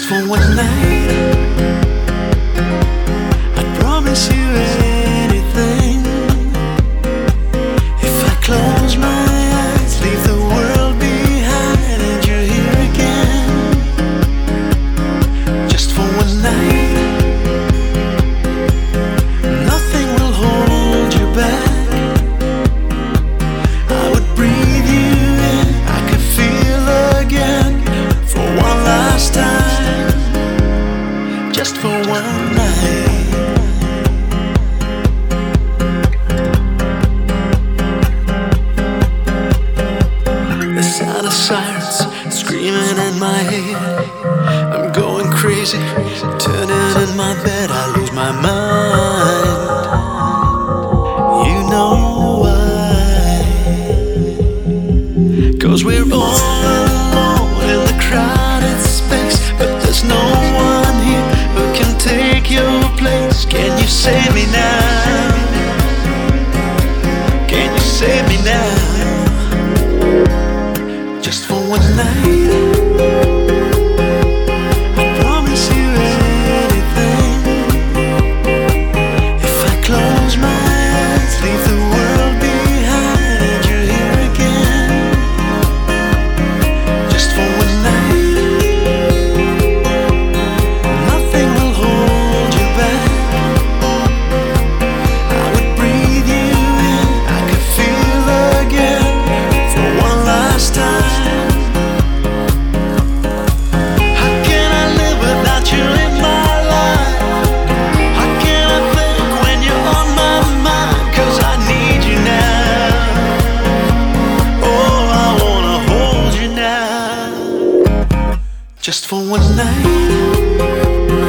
for one night. I promise you anything. If I close my eyes, leave the world behind, and you're here again. Just for one night. Nothing will hold you back. I would breathe you in, I could feel again. For one last time, just for one night. The sound of sirens screaming in my head. I'm going crazy, turning in my bed. I lose my mind. You know why? 'Cause we're all alone in the crowded space, but there's no one here who can take your place. Can you save me now? Can you save me now? Just for one night. I promise you anything. If I close my eyes, leave the world behind, and you're here again. Just for one night. Nothing will hold you back. I would breathe you in, I could feel again. For one last time. How can I live without you in my life? How can I think when you're on my mind? 'Cause I need you now. Oh, I wanna hold you now. Just for one night.